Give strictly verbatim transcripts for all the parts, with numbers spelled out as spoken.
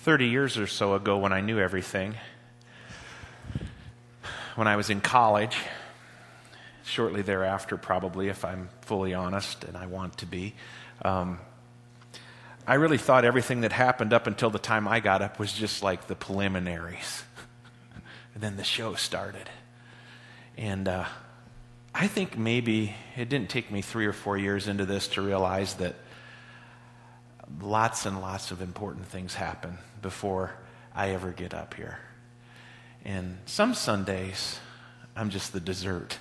thirty years or so ago when I knew everything, when I was in college, shortly thereafter probably, if I'm fully honest, and I want to be, um, I really thought everything that happened up until the time I got up was just like the preliminaries. And then the show started. And uh, I think maybe it didn't take me three or four years into this to realize that lots and lots of important things happen before I ever get up here. And some Sundays, I'm just the dessert.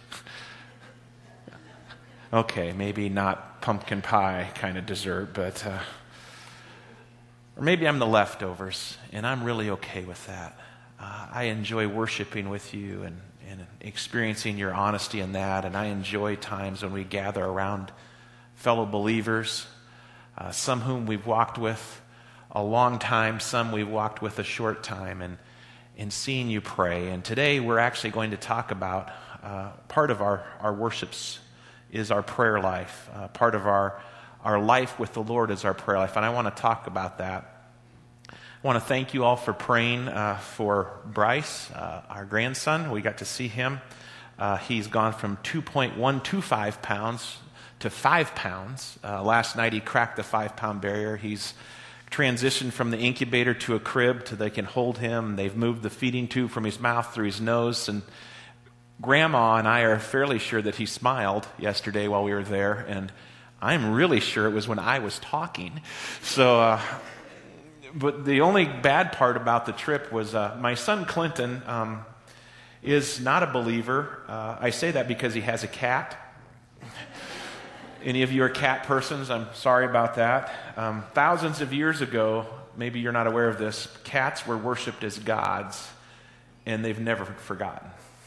Okay, maybe not pumpkin pie kind of dessert, but... Uh, or maybe I'm the leftovers, and I'm really okay with that. Uh, I enjoy worshiping with you and, and experiencing your honesty in that, and I enjoy times when we gather around fellow believers, uh, some whom we've walked with a long time, some we've walked with a short time, and, and seeing you pray. And today we're actually going to talk about uh, part of our, our worships is our prayer life. Uh, part of our Our life with the Lord is our prayer life, and I want to talk about that. I want to thank you all for praying uh, for Bryce, uh, our grandson. We got to see him. Uh, he's gone from two point one two five pounds to five pounds. Uh, last night he cracked the five-pound barrier. He's transitioned from the incubator to a crib to they can hold him. They've moved the feeding tube from his mouth through his nose, and Grandma and I are fairly sure that he smiled yesterday while we were there, and I'm really sure it was when I was talking. So, uh, but the only bad part about the trip was uh, my son Clinton um, is not a believer. Uh, I say that because he has a cat. Any of you are cat persons? I'm sorry about that. Um, thousands of years ago, maybe you're not aware of this, cats were worshipped as gods, and they've never forgotten.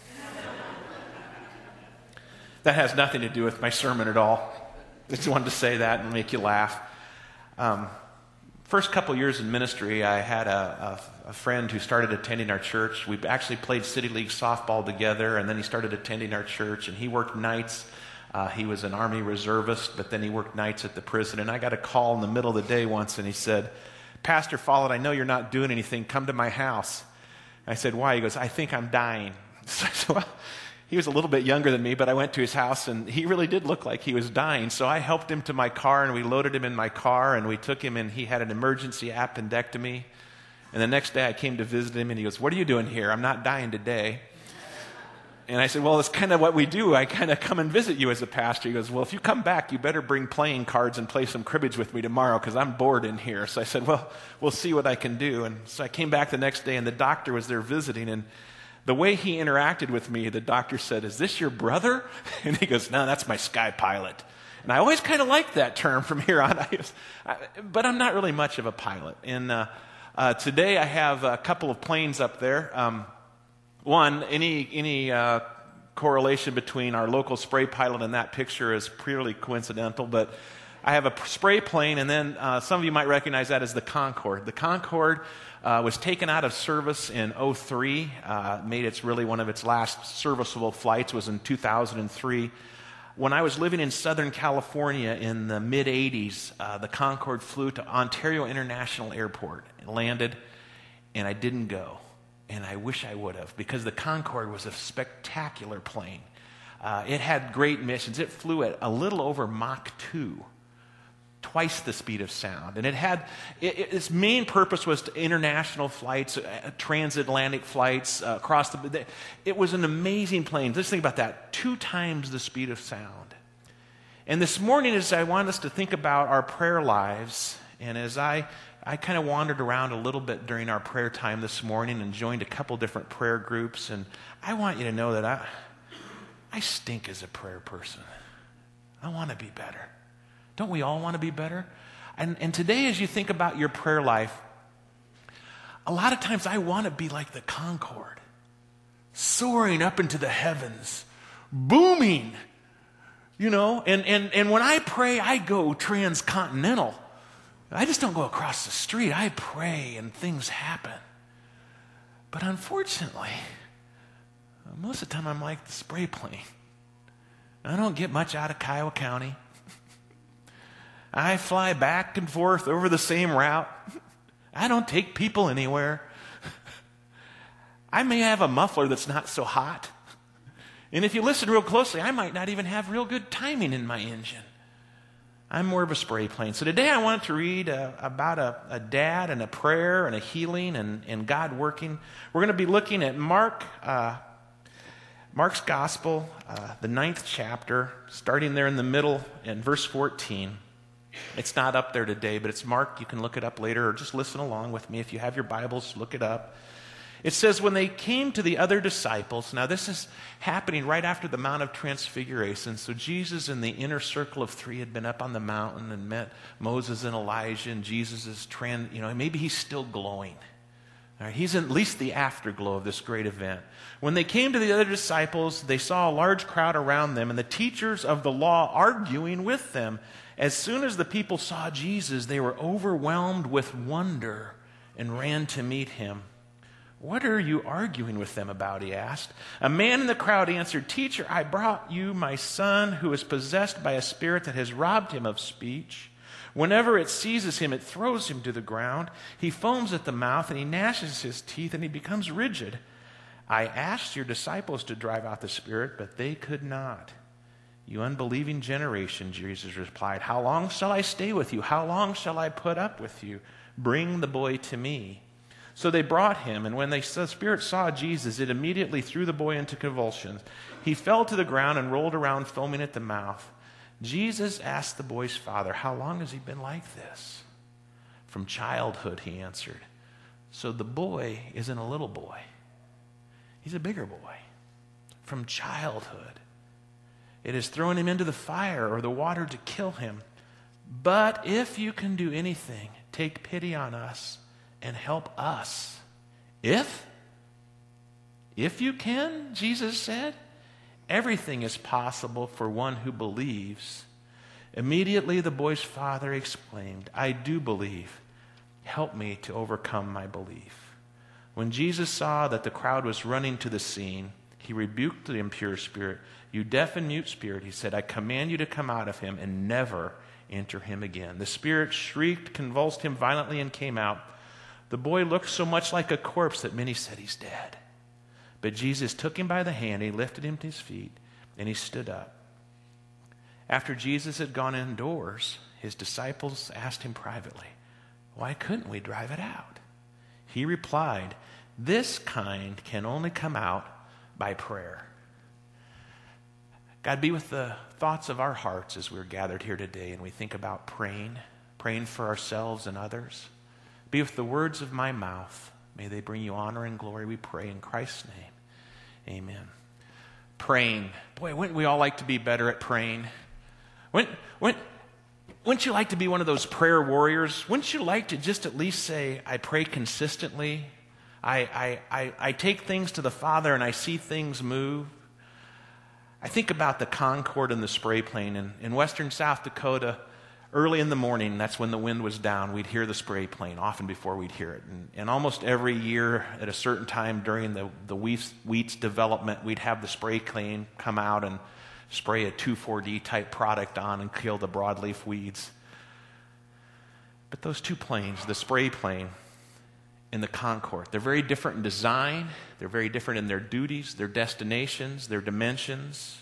That has nothing to do with my sermon at all. I just wanted to say that and make you laugh. Um, first couple years in ministry, I had a, a, a friend who started attending our church. We actually played City League softball together, and then he started attending our church, and he worked nights. Uh, he was an Army reservist, but then he worked nights at the prison. And I got a call in the middle of the day once, and he said, "Pastor Follett, I know you're not doing anything. Come to my house." I said, "Why?" He goes, "I think I'm dying." So I said, well, he was a little bit younger than me, but I went to his house, and he really did look like he was dying. So I helped him to my car, and we loaded him in my car, and we took him, and he had an emergency appendectomy. And the next day I came to visit him, and he goes, "What are you doing here? I'm not dying today." And I said, "Well, it's kind of what we do. I kind of come and visit you as a pastor." He goes, "Well, if you come back, you better bring playing cards and play some cribbage with me tomorrow because I'm bored in here." So I said, "Well, we'll see what I can do." And so I came back the next day, and the doctor was there visiting, and the way he interacted with me, the doctor said, "Is this your brother?" And he goes, "No, that's my sky pilot." And I always kind of liked that term from here on. I was, I, but I'm not really much of a pilot. And uh, uh, today I have a couple of planes up there. Um, one, any any uh, correlation between our local spray pilot and that picture is purely coincidental, but I have a spray plane, and then uh, some of you might recognize that as the Concorde. The Concorde Uh, was taken out of service in oh three, uh, made its really one of its last serviceable flights was in two thousand three. When I was living in Southern California in the mid-eighties, uh, the Concorde flew to Ontario International Airport and landed, and I didn't go. And I wish I would have, because the Concorde was a spectacular plane. Uh, it had great missions. It flew at a little over Mach two. Twice the speed of sound. And it had, it, it, its main purpose was to international flights, uh, transatlantic flights uh, across the, it was an amazing plane. Just think about that, two times the speed of sound. And this morning, as I want us to think about our prayer lives, and as I, I kind of wandered around a little bit during our prayer time this morning and joined a couple different prayer groups, and I want you to know that I, I stink as a prayer person. I want to be better. Don't we all want to be better? And, and today, as you think about your prayer life, a lot of times I want to be like the Concorde, soaring up into the heavens, booming, you know. And, and, and when I pray, I go transcontinental. I just don't go across the street. I pray and things happen. But unfortunately, most of the time I'm like the spray plane. I don't get much out of Kiowa County. I fly back and forth over the same route. I don't take people anywhere. I may have a muffler that's not so hot. And if you listen real closely, I might not even have real good timing in my engine. I'm more of a spray plane. So today I wanted to read uh, about a, a dad and a prayer and a healing and, and God working. We're going to be looking at Mark, uh, Mark's Gospel, uh, the ninth chapter, starting there in the middle in verse fourteen. It's not up there today, but it's Mark. You can look it up later or just listen along with me. If you have your Bibles, look it up. It says, when they came to the other disciples, now this is happening right after the Mount of Transfiguration. So Jesus and the inner circle of three had been up on the mountain and met Moses and Elijah, and Jesus is, trans, you know, maybe he's still glowing. All right, he's in at least the afterglow of this great event. When they came to the other disciples, they saw a large crowd around them and the teachers of the law arguing with them. As soon as the people saw Jesus, they were overwhelmed with wonder and ran to meet him. What are you arguing with them about? He asked. A man in the crowd answered, Teacher, I brought you my son who is possessed by a spirit that has robbed him of speech. Whenever it seizes him, it throws him to the ground. He foams at the mouth and he gnashes his teeth and he becomes rigid. I asked your disciples to drive out the spirit, but they could not. You unbelieving generation, Jesus replied, how long shall I stay with you? How long shall I put up with you? Bring the boy to me. So they brought him, and when they, the spirit saw Jesus, it immediately threw the boy into convulsions. He fell to the ground and rolled around, foaming at the mouth. Jesus asked the boy's father, how long has he been like this? From childhood, he answered. So the boy isn't a little boy. He's a bigger boy. From childhood. It has thrown him into the fire or the water to kill him. But if you can do anything, take pity on us and help us. If? If you can, Jesus said, everything is possible for one who believes. Immediately the boy's father exclaimed, I do believe. Help me to overcome my belief. When Jesus saw that the crowd was running to the scene, he rebuked the impure spirit. You deaf and mute spirit, he said, I command you to come out of him and never enter him again. The spirit shrieked, convulsed him violently, and came out. The boy looked so much like a corpse that many said he's dead. But Jesus took him by the hand, he lifted him to his feet, and he stood up. After Jesus had gone indoors, his disciples asked him privately, why couldn't we drive it out? He replied, this kind can only come out by prayer. God, be with the thoughts of our hearts as we're gathered here today and we think about praying, praying for ourselves and others. Be with the words of my mouth. May they bring you honor and glory, we pray in Christ's name. Amen. Praying. Boy, wouldn't we all like to be better at praying? Wouldn't, wouldn't, wouldn't you like to be one of those prayer warriors? Wouldn't you like to just at least say, I pray consistently? I, I, I, I take things to the Father and I see things move. I think about the Concorde and the spray plane. In, in western South Dakota, early in the morning, that's when the wind was down, we'd hear the spray plane, often before we'd hear it. And, and almost every year at a certain time during the, the wheat's, wheat's development, we'd have the spray plane come out and spray a two four D type product on and kill the broadleaf weeds. But those two planes, the spray plane and the Concorde, they're very different in design, they're very different in their duties, their destinations, their dimensions.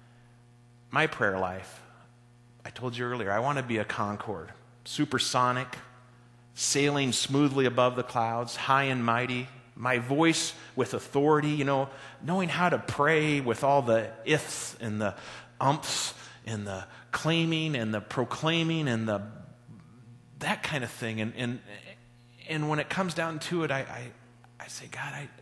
My prayer life, I told you earlier, I want to be a Concorde, supersonic, sailing smoothly above the clouds, high and mighty, my voice with authority, you know, knowing how to pray with all the ifs and the umps and the claiming and the proclaiming and the that kind of thing. And and and when it comes down to it, I I, I say, God, I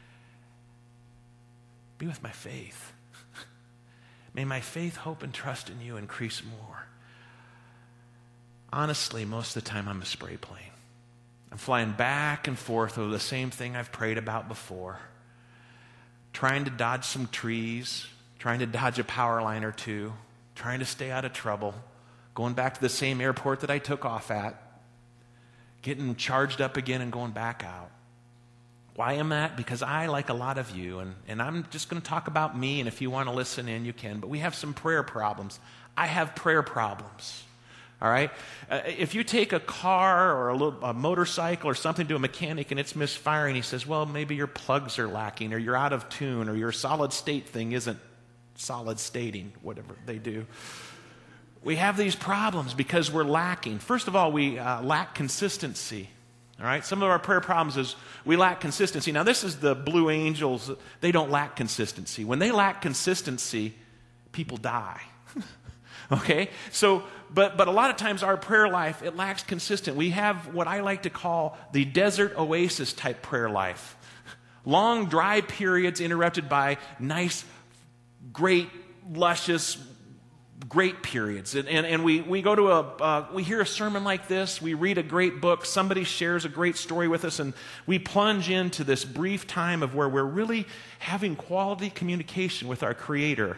be with my faith. May my faith, hope, and trust in you increase more. Honestly, most of the time I'm a spray plane. I'm flying back and forth over the same thing I've prayed about before. Trying to dodge some trees, trying to dodge a power line or two, trying to stay out of trouble, going back to the same airport that I took off at, getting charged up again and going back out. Why am I? Because I, like a lot of you, and, and I'm just going to talk about me, and if you want to listen in, you can, but we have some prayer problems. I have prayer problems. All right? Uh, if you take a car or a, little, a motorcycle or something to a mechanic and it's misfiring, he says, well, maybe your plugs are lacking or you're out of tune or your solid state thing isn't solid stating, whatever they do. We have these problems because we're lacking. First of all, we uh, lack consistency. All right? Some of our prayer problems is we lack consistency. Now, this is the Blue Angels. They don't lack consistency. When they lack consistency, people die. Okay? So, but but a lot of times our prayer life, it lacks consistent. We have what I like to call the desert oasis type prayer life. Long, dry periods interrupted by nice, great, luscious, great periods. And, and, and we, we go to a, uh, we hear a sermon like this, we read a great book, somebody shares a great story with us, and we plunge into this brief time of where we're really having quality communication with our Creator.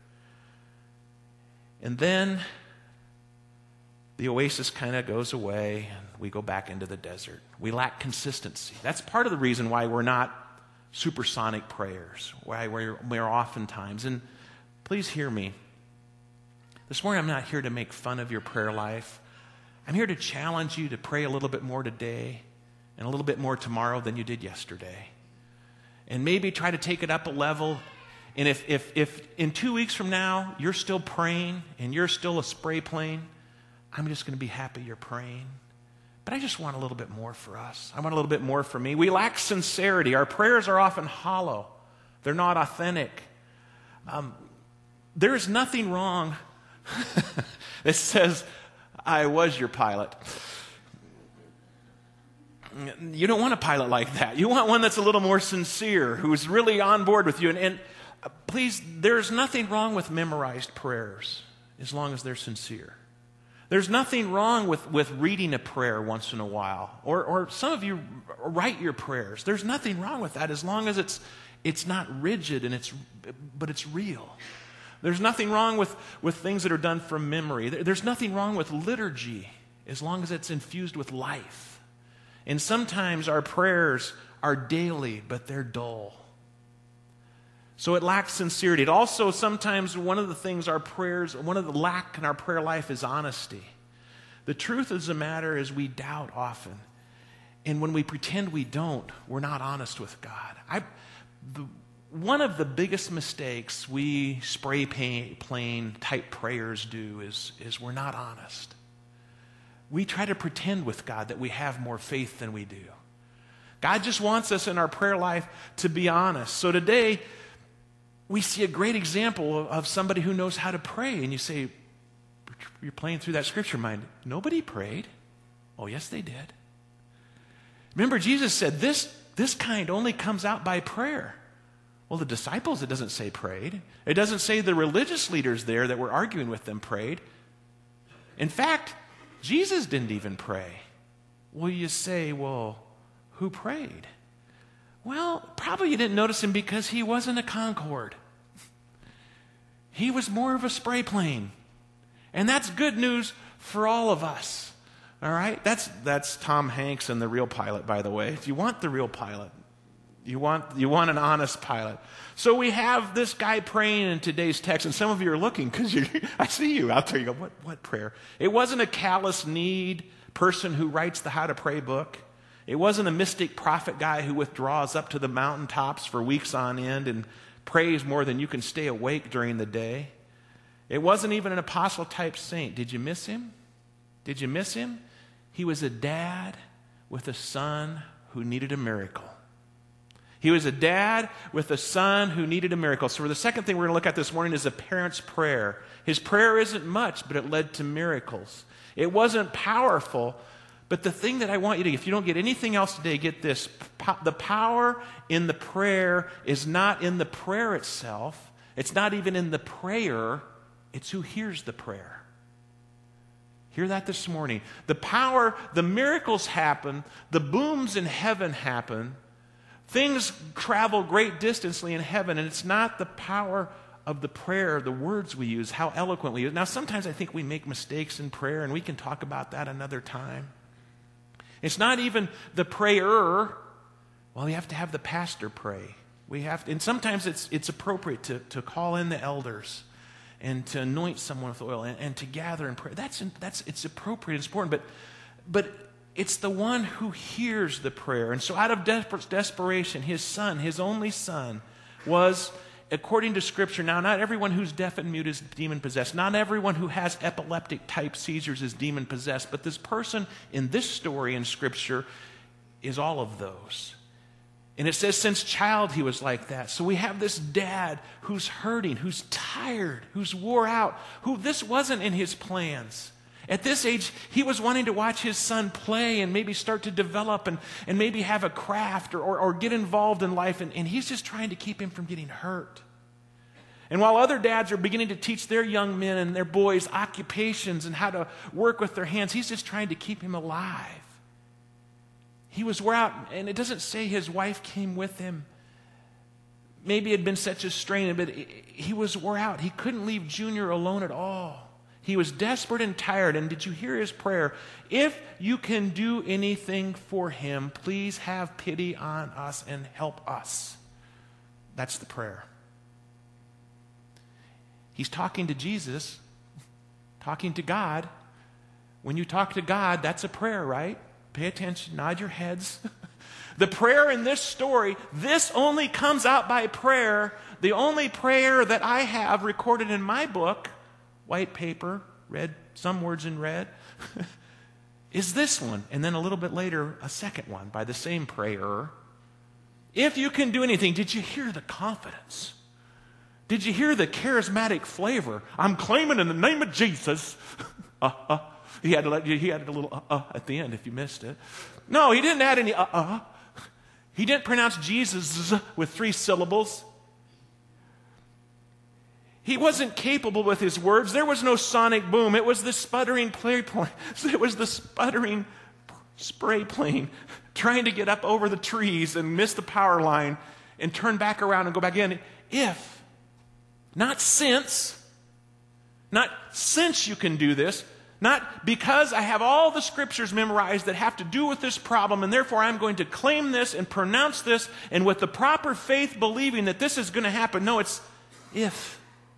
And then the oasis kind of goes away and we go back into the desert. We lack consistency. That's part of the reason why we're not supersonic prayers, why we're, we're oftentimes, and please hear me. This morning I'm not here to make fun of your prayer life. I'm here to challenge you to pray a little bit more today and a little bit more tomorrow than you did yesterday. And maybe try to take it up a level. And if, if, if in two weeks from now you're still praying and you're still a spray plane, I'm just going to be happy you're praying. But I just want a little bit more for us. I want a little bit more for me. We lack sincerity. Our prayers are often hollow. They're not authentic. Um, there is nothing wrong that says, I was your pilot. You don't want a pilot like that. You want one that's a little more sincere, who's really on board with you. And, and please, there's nothing wrong with memorized prayers as long as they're sincere. There's nothing wrong with, with reading a prayer once in a while. Or, or some of you write your prayers. There's nothing wrong with that as long as it's, it's not rigid, and it's, but it's real. There's nothing wrong with, with things that are done from memory. There's nothing wrong with liturgy as long as it's infused with life. And sometimes our prayers are daily, but they're dull. So it lacks sincerity. It also, sometimes one of the things our prayers, one of the lack in our prayer life is honesty. The truth of the matter is we doubt often. And when we pretend we don't, we're not honest with God. I, the, one of the biggest mistakes we spray paint, plane type prayers do is, is we're not honest. We try to pretend with God that we have more faith than we do. God just wants us in our prayer life to be honest. So today, we see a great example of, of somebody who knows how to pray. And you say, you're playing through that scripture mind. Nobody prayed. Oh, yes, they did. Remember, Jesus said, this, this kind only comes out by prayer. Well, the disciples, it doesn't say prayed. It doesn't say the religious leaders there that were arguing with them prayed. In fact, Jesus didn't even pray. Well, you say, well, who prayed? Well, probably you didn't notice him because he wasn't a Concorde. He was more of a spray plane. And that's good news for all of us. All right? That's that's Tom Hanks and the real pilot, by the way. If you want the real pilot, you want you want an honest pilot. So we have this guy praying in today's text, and some of you are looking because I see you out there. You go, what, what prayer? It wasn't a callous need person who writes the How to Pray book. It wasn't a mystic prophet guy who withdraws up to the mountaintops for weeks on end and prays more than you can stay awake during the day. It wasn't even an apostle-type saint. Did you miss him? Did you miss him? He was a dad with a son who needed a miracle. He was a dad with a son who needed a miracle. So the second thing we're going to look at this morning is a parent's prayer. His prayer isn't much, but it led to miracles. It wasn't powerful, but the thing that I want you to, if you don't get anything else today, get this. The power in the prayer is not in the prayer itself. It's not even in the prayer. It's who hears the prayer. Hear that this morning. The power, the miracles happen. The booms in heaven happen. Things travel great distantly in heaven, and it's not the power of the prayer, the words we use, how eloquent we use. Now, sometimes I think we make mistakes in prayer, and we can talk about that another time. It's not even the prayer. Well, you have to have the pastor pray. We have to, and sometimes it's it's appropriate to, to call in the elders. and to anoint someone with oil and, and to gather and pray. That's, that's, it's appropriate, it's important, but, but it's the one who hears the prayer. And so out of desper- desperation, his son, his only son, was, according to Scripture, now not everyone who's deaf and mute is demon-possessed. Not everyone who has epileptic-type seizures is demon-possessed. But this person in this story in Scripture is all of those. And it says since child he was like that. So we have this dad who's hurting, who's tired, who's wore out, who this wasn't in his plans. At this age, he was wanting to watch his son play and maybe start to develop and, and maybe have a craft or, or, or get involved in life. And, and he's just trying to keep him from getting hurt. And while other dads are beginning to teach their young men and their boys occupations and how to work with their hands, he's just trying to keep him alive. He was wore out, and it doesn't say his wife came with him. Maybe it had been such a strain, but he was wore out. He couldn't leave Junior alone at all. He was desperate and tired. And did you hear his prayer? If you can do anything for him, please have pity on us and help us. That's the prayer. He's talking to Jesus, talking to God. When you talk to God, that's a prayer, right? Pay attention, nod your heads. The prayer in this story, this only comes out by prayer. The only prayer that I have recorded in my book, white paper, red, some words in red, is this one. And then a little bit later, a second one by the same prayer. If you can do anything, did you hear the confidence? Did you hear the charismatic flavor? I'm claiming in the name of Jesus. uh, uh. He had, to let you, he added a little uh-uh at the end if you missed it. No, he didn't add any uh-uh. He didn't pronounce Jesus with three syllables. He wasn't capable with his words. There was no sonic boom. It was the sputtering play plane. It was the sputtering spray plane trying to get up over the trees and miss the power line and turn back around and go back in. If, not since, not since you can do this, not because I have all the scriptures memorized that have to do with this problem, and therefore I'm going to claim this and pronounce this, and with the proper faith believing that this is going to happen. No, it's if.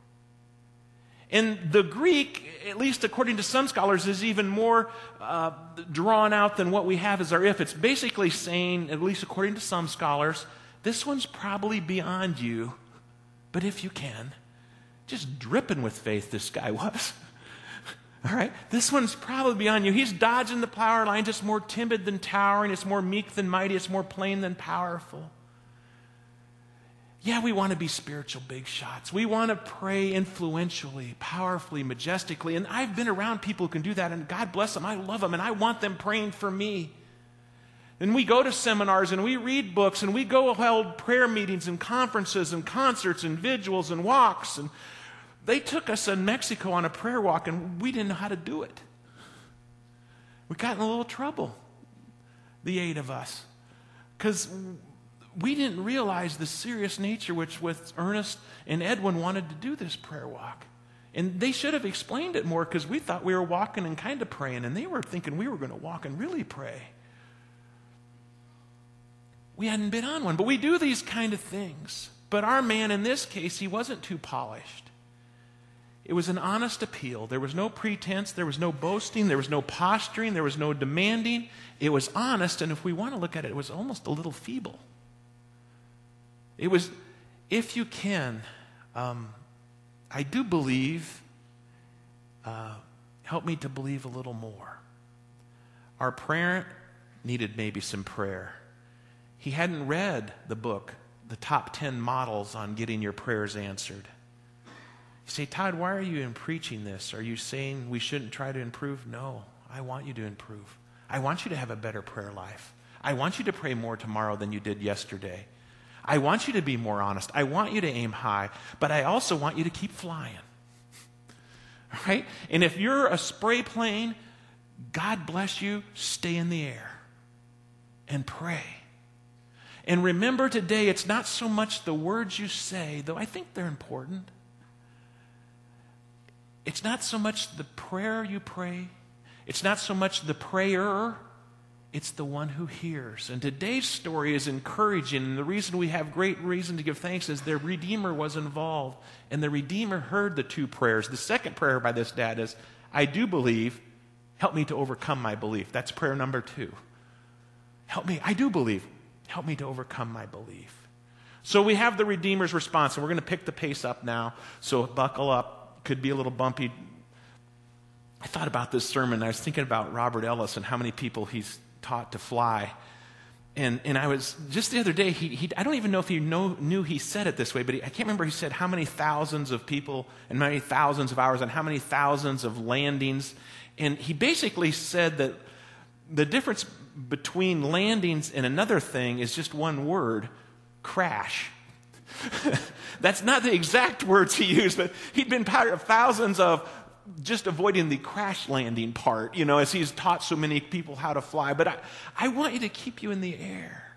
In the Greek, at least according to some scholars, is even more uh, drawn out than what we have as our if. It's basically saying, at least according to some scholars, this one's probably beyond you, but if you can, just dripping with faith this guy was. All right, this one's probably beyond you. He's dodging the power line, just more timid than towering. It's more meek than mighty. It's more plain than powerful. Yeah, we want to be spiritual big shots. We want to pray influentially, powerfully, majestically. And I've been around people who can do that, and God bless them. I love them, and I want them praying for me. And we go to seminars, and we read books, and we go hold prayer meetings and conferences and concerts and vigils and walks. And they took us in Mexico on a prayer walk, and we didn't know how to do it. We got in a little trouble, the eight of us, because we didn't realize the serious nature which with Ernest and Edwin wanted to do this prayer walk. And they should have explained it more, because we thought we were walking and kind of praying, and they were thinking we were going to walk and really pray. We hadn't been on one, but we do these kind of things. But our man in this case, he wasn't too polished. It was an honest appeal. There was no pretense. There was no boasting. There was no posturing. There was no demanding. It was honest, and if we want to look at it, it was almost a little feeble. It was, if you can, um, I do believe, uh, help me to believe a little more. Our parent needed maybe some prayer. He hadn't read the book, The Top Ten Models on Getting Your Prayers Answered. You say, Todd, why are you in preaching this? Are you saying we shouldn't try to improve? No, I want you to improve. I want you to have a better prayer life. I want you to pray more tomorrow than you did yesterday. I want you to be more honest. I want you to aim high, but I also want you to keep flying. Right? And if you're a spray plane, God bless you, stay in the air and pray. And remember today, it's not so much the words you say, though I think they're important. It's not so much the prayer you pray. It's not so much the prayer. It's the one who hears. And today's story is encouraging, and the reason we have great reason to give thanks is their Redeemer was involved, and the Redeemer heard the two prayers. The second prayer by this dad is, I do believe, help me to overcome my belief. That's prayer number two. Help me, I do believe, help me to overcome my belief. So we have the Redeemer's response, and we're going to pick the pace up now, so buckle up. Could be a little bumpy. I thought about this sermon. I was thinking about Robert Ellis and how many people he's taught to fly. And and I was, just the other day, he, he I don't even know if he know, knew he said it this way, but he, I can't remember he said how many thousands of people and many thousands of hours and how many thousands of landings. And he basically said that the difference between landings and another thing is just one word, crash. That's not the exact words he used, but he'd been part of thousands of just avoiding the crash landing part, you know, as he's taught so many people how to fly. But I, I want you to keep you in the air.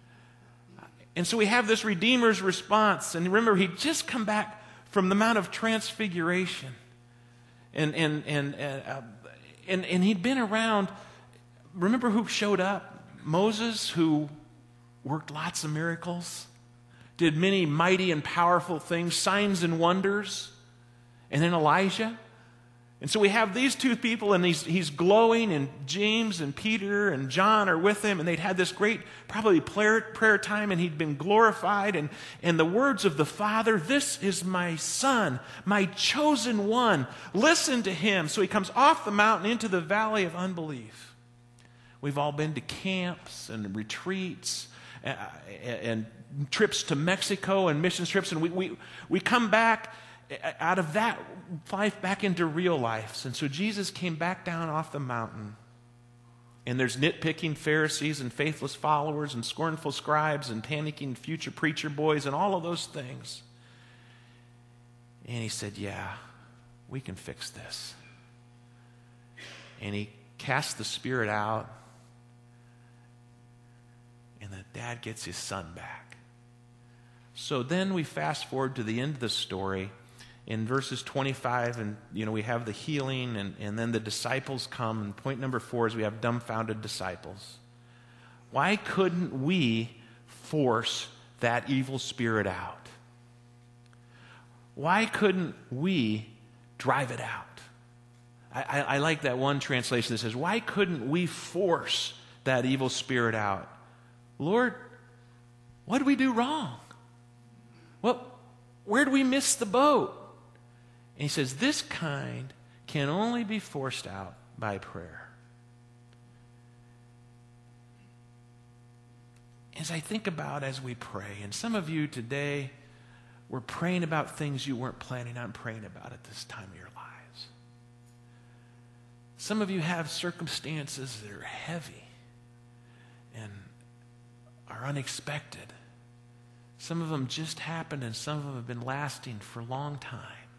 And so we have this Redeemer's response. And remember, he'd just come back from the Mount of Transfiguration. And, and, and, uh, and, and he'd been around. Remember who showed up? Moses, who worked lots of miracles, did many mighty and powerful things, signs and wonders. And then Elijah. And so we have these two people, and he's, he's glowing, and James and Peter and John are with him, and they'd had this great, probably prayer, prayer time, and he'd been glorified. And, and the words of the Father, this is my Son, my chosen one. Listen to him. So he comes off the mountain into the valley of unbelief. We've all been to camps and retreats and, and trips to Mexico and mission trips, and we, we, we come back out of that life back into real life. And so Jesus came back down off the mountain. And there's nitpicking Pharisees and faithless followers and scornful scribes and panicking future preacher boys and all of those things. And he said, yeah, we can fix this. And he cast the spirit out. And the dad gets his son back. So then we fast forward to the end of the story. In verses twenty-five, and you know, we have the healing, and, and then the disciples come. And point number four is we have dumbfounded disciples. Why couldn't we force that evil spirit out? Why couldn't we drive it out? I, I, I like that one translation that says, why couldn't we force that evil spirit out? Lord, what did we do wrong? Well, where did we miss the boat? And he says, this kind can only be forced out by prayer. As I think about as we pray, and some of you today were praying about things you weren't planning on praying about at this time of your lives. Some of you have circumstances that are heavy and are unexpected. Some of them just happened, and some of them have been lasting for a long time.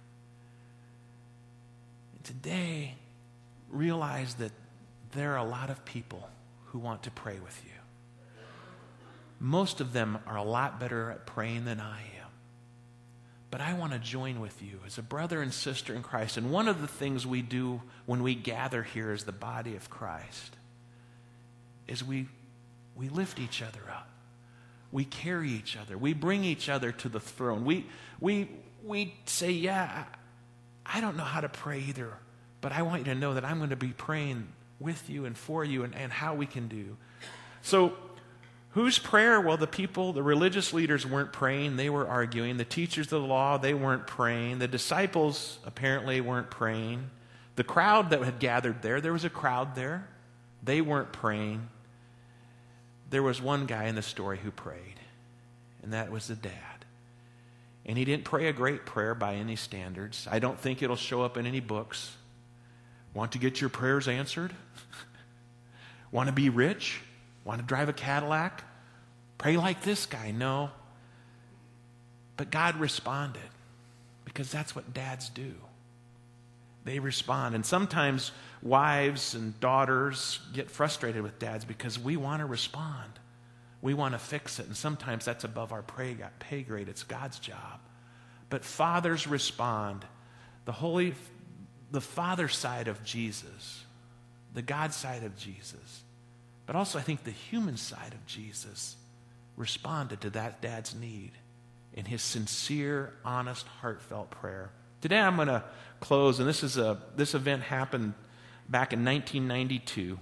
Today, realize that there are a lot of people who want to pray with you. Most of them are a lot better at praying than I am. But I want to join with you as a brother and sister in Christ. And one of the things we do when we gather here as the body of Christ is we, we lift each other up. We carry each other. We bring each other to the throne. We, we, we say, yeah, I don't know how to pray either, but I want you to know that I'm going to be praying with you and for you, and, and how we can do. So, whose prayer? Well, the people, the religious leaders weren't praying. They were arguing. The teachers of the law, they weren't praying. The disciples apparently weren't praying. The crowd that had gathered there, there was a crowd there. They weren't praying. There was one guy in the story who prayed, and that was the dad. And he didn't pray a great prayer by any standards. I don't think it'll show up in any books. Want to get your prayers answered? Want to be rich? Want to drive a Cadillac? Pray like this guy. No. But God responded, because that's what dads do. They respond. And sometimes wives and daughters get frustrated with dads because we want to respond. We want to fix it, and sometimes that's above our pay grade. It's God's job. But fathers respond. The holy, the father side of Jesus, the God side of Jesus, But also I think the human side of Jesus responded to that dad's need in his sincere, honest, heartfelt prayer. Today I'm going to close, and this is a this event happened back in nineteen ninety-two.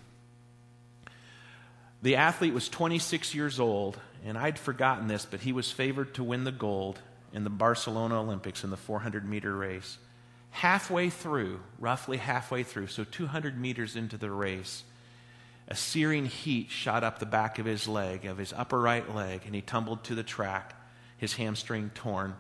The athlete was twenty-six years old, and I'd forgotten this, but he was favored to win the gold in the Barcelona Olympics in the four hundred meter race. Halfway through, roughly halfway through, so two hundred meters into the race, a searing heat shot up the back of his leg, of his upper right leg, and he tumbled to the track, his hamstring torn.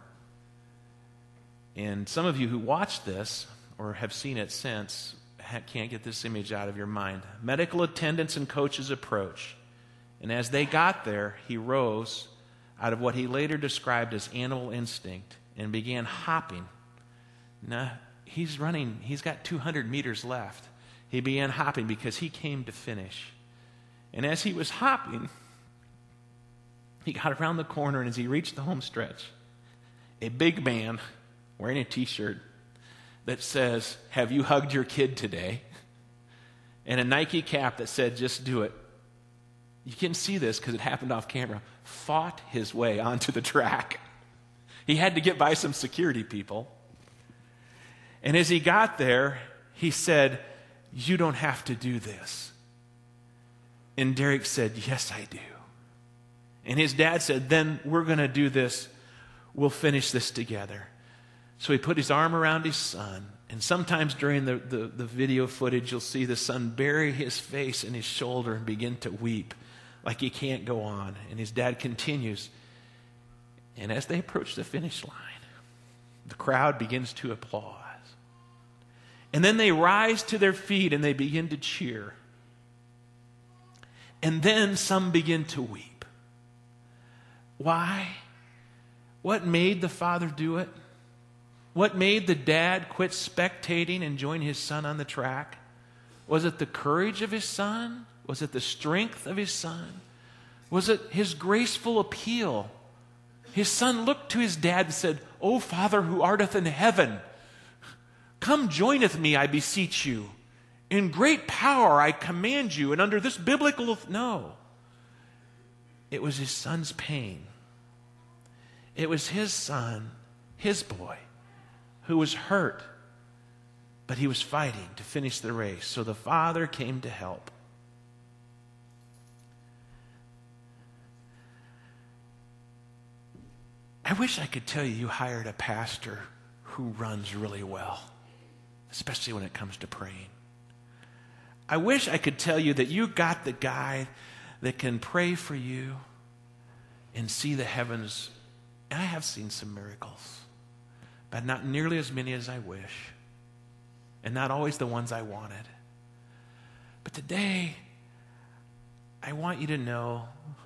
And some of you who watched this or have seen it since can't get this image out of your mind. Medical attendants and coaches approach, and as they got there, he rose out of what he later described as animal instinct and began hopping. Now, he's running, he's got two hundred meters left. He began hopping because he came to finish. And as he was hopping, he got around the corner, and as he reached the home stretch, a big man wearing a t-shirt that says, "Have you hugged your kid today?" and a Nike cap that said, "Just do it." You can see this because it happened off camera. Fought his way onto the track. He had to get by some security people. And as he got there, he said, "You don't have to do this." And Derek said, "Yes, I do." And his dad said, "Then we're going to do this. We'll finish this together." So he put his arm around his son. And sometimes during the, the, the video footage, you'll see the son bury his face in his shoulder and begin to weep like he can't go on. And his dad continues. And as they approach the finish line, the crowd begins to applaud. And then they rise to their feet and they begin to cheer. And then some begin to weep. Why? What made the father do it? What made the dad quit spectating and join his son on the track? Was it the courage of his son? Was it the strength of his son? Was it his graceful appeal? His son looked to his dad and said, "O Father who arteth in heaven, come joineth me, I beseech you. In great power I command you." And under this biblical... No. It was his son's pain. It was his son, his boy, who was hurt, but he was fighting to finish the race. So the father came to help. I wish I could tell you you hired a pastor who runs really well, especially when it comes to praying. I wish I could tell you that you got the guy that can pray for you and see the heavens. And I have seen some miracles, but not nearly as many as I wish, and not always the ones I wanted. But today, I want you to know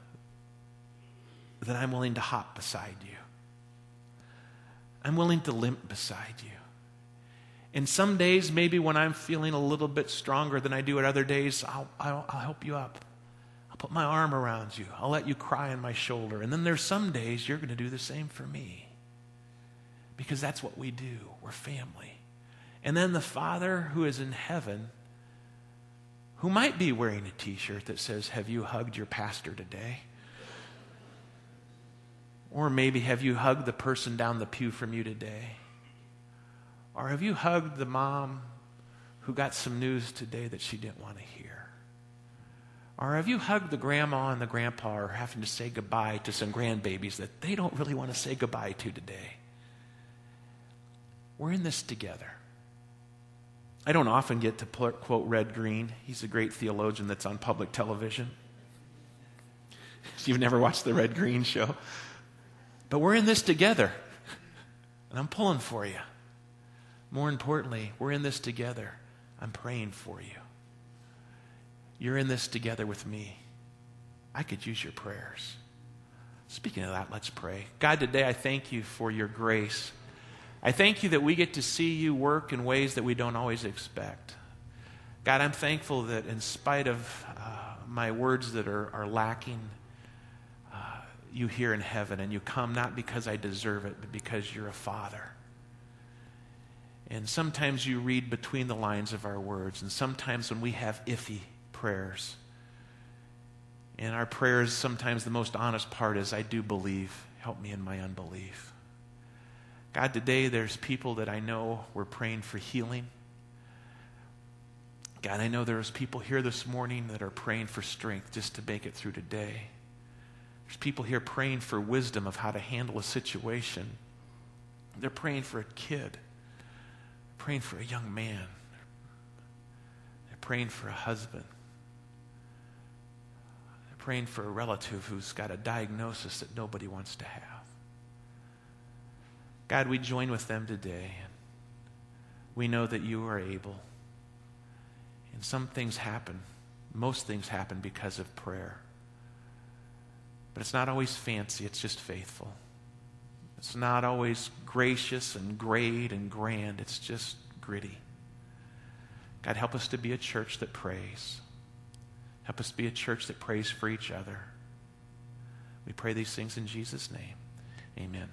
that I'm willing to hop beside you. I'm willing to limp beside you. And some days, maybe when I'm feeling a little bit stronger than I do at other days, I'll, I'll, I'll help you up. I'll put my arm around you. I'll let you cry on my shoulder. And then there's some days you're going to do the same for me. Because that's what we do. We're family. And then the Father who is in heaven, who might be wearing a t-shirt that says, "Have you hugged your pastor today?" Or maybe, "Have you hugged the person down the pew from you today?" Or have you hugged the mom who got some news today that she didn't want to hear? Or have you hugged the grandma and the grandpa who are having to say goodbye to some grandbabies that they don't really want to say goodbye to today? We're in this together. I don't often get to quote Red Green. He's a great theologian that's on public television. You've never watched the Red Green show. But we're in this together. And I'm pulling for you. More importantly, we're in this together. I'm praying for you. You're in this together with me. I could use your prayers. Speaking of that, let's pray. God, today I thank you for your grace. I thank you that we get to see you work in ways that we don't always expect. God, I'm thankful that in spite of uh, my words that are, are lacking, uh, you hear in heaven, and you come not because I deserve it, but because you're a father. And sometimes you read between the lines of our words, and sometimes when we have iffy prayers, And our prayers, sometimes the most honest part is, I do believe. Help me in my unbelief. God, today there's people that I know we're praying for healing. God, I know there's people here this morning that are praying for strength just to make it through today. There's people here praying for wisdom of how to handle a situation. They're praying for a kid, praying for a young man. They're praying for a husband. They're praying for a relative who's got a diagnosis that nobody wants to have. God, we join with them today. We know that you are able. And some things happen. Most things happen because of prayer. But it's not always fancy. It's just faithful. It's not always gracious and great and grand. It's just gritty. God, help us to be a church that prays. Help us to be a church that prays for each other. We pray these things in Jesus' name. Amen.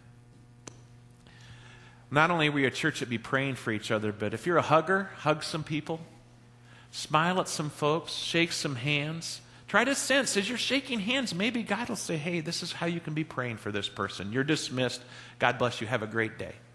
Not only are we a church that be praying for each other, but if you're a hugger, hug some people. Smile at some folks. Shake some hands. Try to sense, as you're shaking hands, maybe God will say, hey, this is how you can be praying for this person. You're dismissed. God bless you. Have a great day.